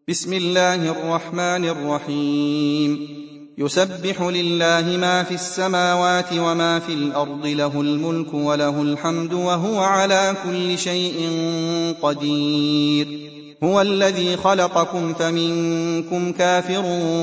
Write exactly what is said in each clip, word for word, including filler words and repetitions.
بسم الله الرحمن الرحيم يسبح لله ما في السماوات وما في الأرض له الملك وله الحمد وهو على كل شيء قدير هو الذي خلقكم فمنكم كافر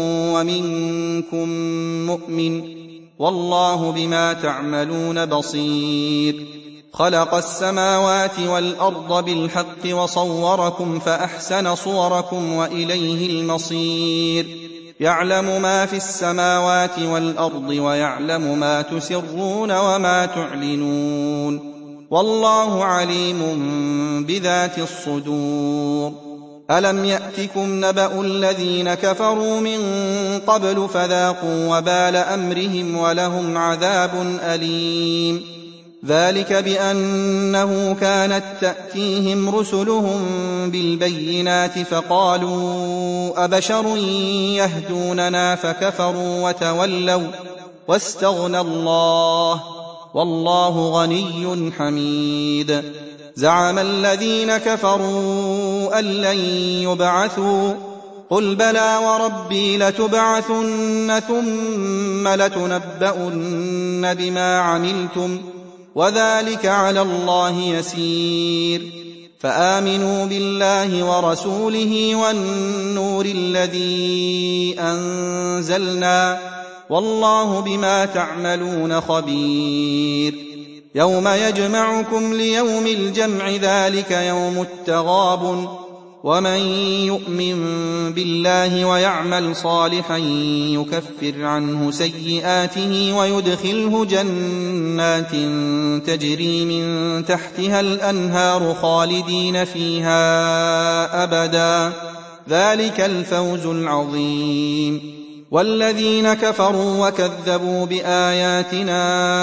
ومنكم مؤمن والله بما تعملون بصير خلق السماوات والأرض بالحق وصوركم فأحسن صوركم وإليه المصير يعلم ما في السماوات والأرض ويعلم ما تسرون وما تعلنون والله عليم بذات الصدور ألم يأتكم نبأ الذين كفروا من قبل فذاقوا وبال أمرهم ولهم عذاب أليم ذلك بأنه كانت تأتيهم رسلهم بالبينات فقالوا أبشر يهدوننا فكفروا وتولوا واستغنى الله والله غني حميد زعم الذين كفروا أن لن يبعثوا قل بلى وربي لتبعثن ثم لتنبؤن بما عملتم وذلك على الله يسير فآمنوا بالله ورسوله والنور الذي أنزلنا والله بما تعملون خبير يوم يجمعكم ليوم الجمع ذلك يوم التغابن ومن يؤمن بالله ويعمل صالحا يكفر عنه سيئاته ويدخله جنات تجري من تحتها الأنهار خالدين فيها أبدا ذلك الفوز العظيم والذين كفروا وكذبوا بآياتنا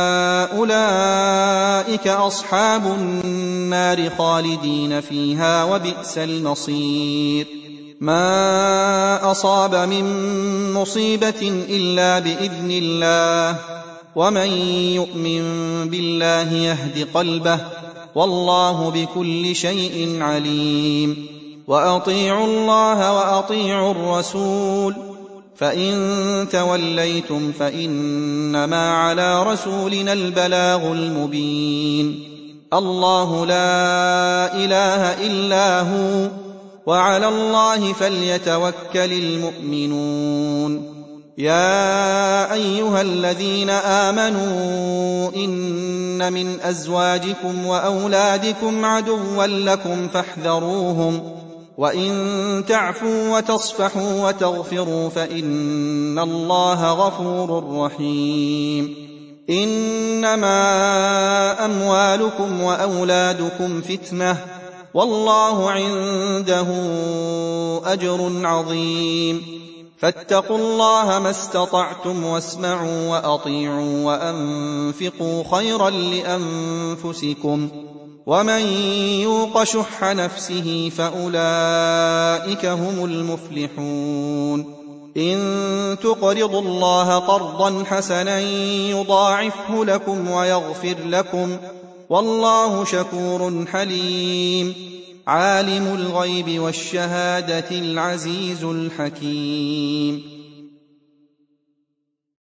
أولئك أصحاب النار خالدين فيها وبئس المصير ما أصاب من مصيبة إلا بإذن الله ومن يؤمن بالله يهد قلبه والله بكل شيء عليم وأطيعوا الله وأطيعوا الرسول فإن توليتم فإنما على رسولنا البلاغ المبين الله لا إله إلا هو وعلى الله فليتوكل المؤمنون يا أيها الذين آمنوا إن من أزواجكم وأولادكم عدوا لكم فاحذروهم وإن تعفوا وتصفحوا وتغفروا فإن الله غفور رحيم إنما أموالكم وأولادكم فتنة والله عنده أجر عظيم فاتقوا الله ما استطعتم واسمعوا وأطيعوا وأنفقوا خيرا لأنفسكم ومن يوق شح نفسه فأولئك هم المفلحون إن تقرضوا الله قرضا حسنا يضاعفه لكم ويغفر لكم والله شكور حليم عالم الغيب والشهادة العزيز الحكيم